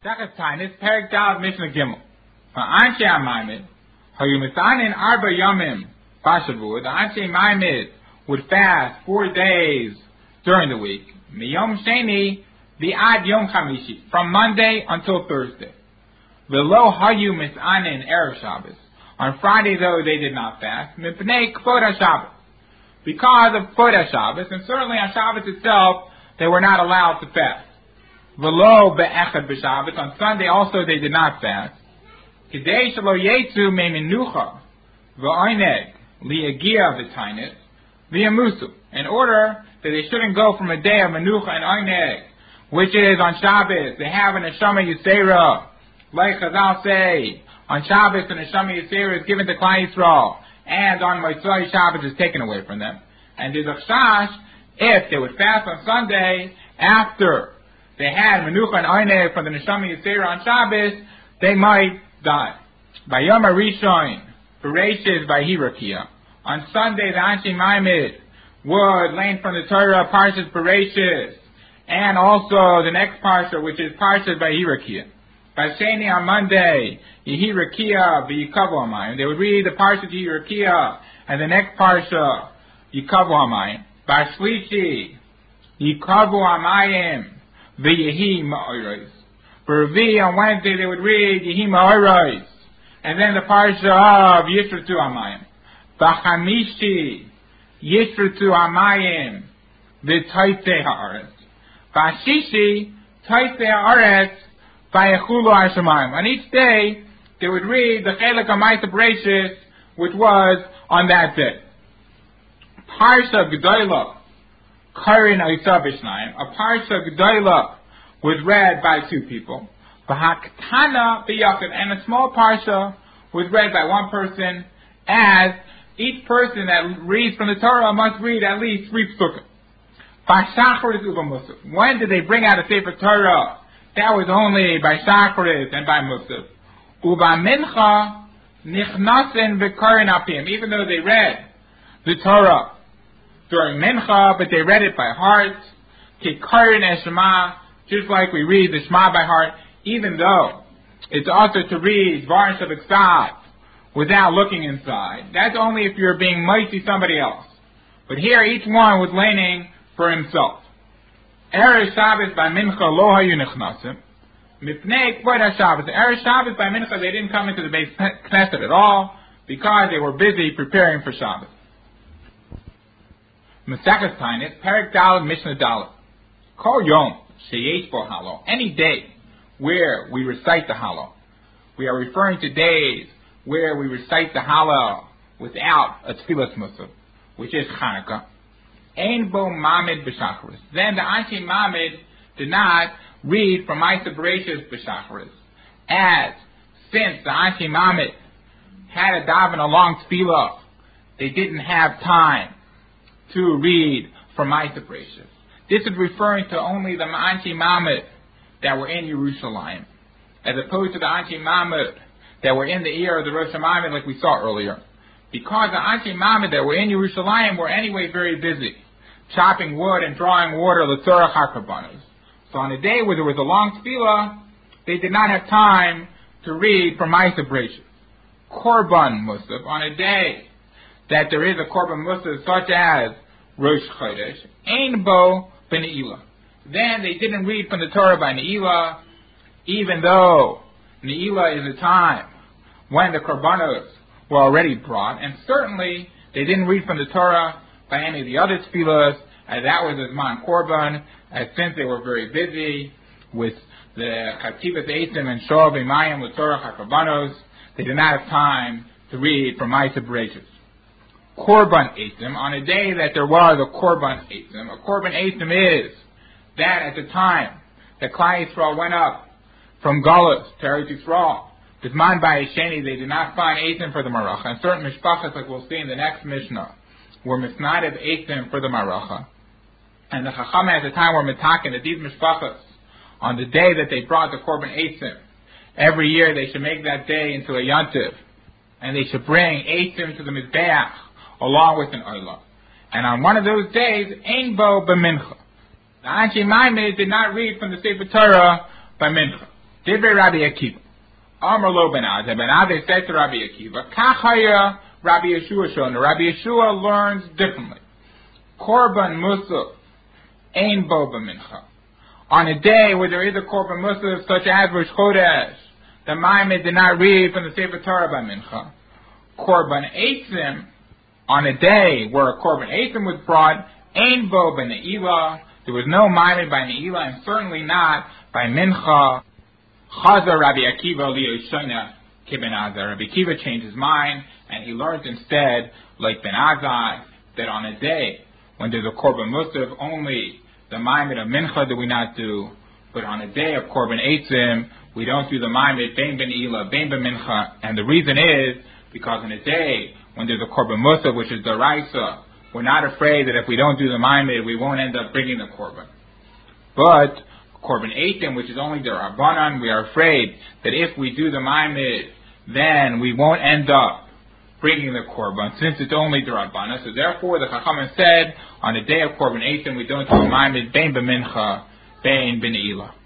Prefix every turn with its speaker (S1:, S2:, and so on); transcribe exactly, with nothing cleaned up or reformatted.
S1: Second time, it's Perek Dal Mishnah Gimel. For Anshe HaMaimed, Hayu Misanin Arba Yomim Bashavu, the Anshe Maimed would fast four days during the week. Miyom Sheni, the Ad Yom Chamishi, from Monday until Thursday. Velo Hayu Misanin Erev Shabbos. On Friday, though, they did not fast. Mipnei Kvod HaShabbos. Because of Kvod HaShabbos, and certainly on Shabbos itself, they were not allowed to fast. Velo Be'echad B'Shabbos. On Sunday also they did not fast. Kidei Shelo Yetzu Me'Menucha V'Oineg Li'Agia V'Tainis V'Yamusu. In order that they shouldn't go from a day of Menucha and Oineg, which is on Shabbos, they have an Neshama Yisera. Like Chazal say, on Shabbos the Neshama Yisera is given to Klal Yisrael, and on Motzei Shabbos is taken away from them. And there's a chash, if they would fast on Sunday after they had Menucha and Oineg from the Neshama Yisera on Shabbos, they might die. By Yom HaRishon, Bereshis by Hirakia. On Sunday, the Anshe Maimed would learn from the Torah Parshas Bereshis, and also the next Parsha, which is Parshas by Hirakia. By Sheni on Monday, Yehirakia v'Yikavu Hamayim. They would read the Parsha Yehirakia, and the next Parsha, Yikavu Hamayim. By Shlishi, Yikavu Hamayim v'Yehi Ma'oros. For Revi on Wednesday they would read Yehi Ma'oros, and then the Parsha of Yisratu Hamayim. B'Chamishi, Yisratu Hamayim v'Taitei Ha'aretz. B'Shishi, Taitei Ha'aretz v'Yechulu Hashemayim. On each day they would read the Chelek HaMaaseh Bereshis, which was on that day. Parsha G'dayla Karin Oisa B'Shnayim. A Parsha G'dayla was read by two people. V'Haktana B'Yachid. And a small Parsha was read by one person, as each person that reads from the Torah must read at least three psukim. V'Shacharis Uva Musaf. When did they bring out a Sefer Torah? That was only by Shacharis and by Musaf. Uva Mincha Nichnasen V'Karin Apim. Even though they read the Torah during Mincha, but they read it by heart. Kikarin Eshema, just like we read the Shema by heart, even though it's also to read Varsh of Eksav without looking inside. That's only if you're being mighty somebody else. But here each one was leaning for himself. Erev Shabbos by Mincha lo hayu nichnasim. Mipnei Kvod HaShabbos. Erev Shabbos by Mincha they didn't come into the Beis Knesset at all because they were busy preparing for Shabbos. Maseches Taanis, Perek Dal Mishnah Dalet. Kol Yom sheyesh bo Halo. Any day where we recite the Halo. We are referring to days where we recite the Halo without a Tfilas Musaf, which is Chanukah. Ein bo Mamed b'Shacharis. Then the Anshe Maimed did not read from Maaseh Bereshis b'Shacharis, as since the Anshe Maimed had a daven a long tefillah, they didn't have time to read from Maaseh Bereshis. This is referring to only the Anshe Maimed that were in Yerushalayim, as opposed to the Anshe Maimed that were in the ear of the Rosh Hashanah, like we saw earlier. Because the Anshe Maimed that were in Yerushalayim were anyway very busy, chopping wood and drawing water, l'tzorach hakarbanos. So on a day where there was a long tefillah, they did not have time to read from Maaseh Bereshis. Korban Musaf, on a day that there is a Korban Musaf such as Rosh Chodesh, Ein Bo B'Ne'ilah. Then they didn't read from the Torah by Ne'ilah, even though Ne'ilah is a time when the Korbanos were already brought, and certainly they didn't read from the Torah by any of the other tefillahs, as that was a Zman Korban, as since they were very busy with the Chativas Eisim and Shov Emayim L'Torah HaKorbanos, they did not have time to read from Maaseh Bereshis. Korban Eisim, on a day that there was a Korban Eisim. A Korban Eisim is that at the time that Klal Yisrael went up from Galus to Eretz Yisrael, Bisman Ba'Yesheni, they did not find Eisim for the Maracha. And certain Mishpachas, like we'll see in the next Mishnah, were Misnadev Eisim for the Maracha. And the Chacham at the time were Mitakin, that these Mishpachas, on the day that they brought the Korban Eisim, every year they should make that day into a Yantiv, and they should bring Eisim to the Mizbeach, along with an Olah. And on one of those days, Ein Bo B'Mincha. The Anshe Maimed did not read from the Sefer Torah by Mincha. Divrei Rabbi Akiva. Amar lo ben Azai. Ben Azai said to Rabbi Akiva, Kachaya Rabbi Yeshua Shona. Rabbi Yeshua learns differently. Korban Musaf Ein Bo B'mincha. On a day where there is a Korban Musaf, such as Rosh Chodesh, the Maimed did not read from the Sefer Torah by Mincha. Korban Eitzim, on a day where a Korban Eitzim was brought, Ein Bo B'ne'ilah, there was no Maimed by Ne'ilah, and certainly not by Mincha. Chaza Rabbi Akiva li'Yoshana ki Ben Azai. Rabbi Akiva changed his mind, and he learned instead, like Ben Azai, that on a day when there's a Korban Musaf, only the Maimed of Mincha do we not do, but on a day of Korban Eitzim, we don't do the Maimed Bein Ben Ila, Bein Ben Mincha, and the reason is because on a day when there's a Korban Musaf, which is Daraisa, we're not afraid that if we don't do the Maimed, we won't end up bringing the Korban. But Korban Eitzim, which is only the Rabbanan, we are afraid that if we do the Maimed, then we won't end up bringing the Korban, since it's only the Rabbanan. So therefore, the Chachamim said, on the day of Korban Eitzim, we don't do the Maimed Bein Ben Mincha, Bein Ben Ila.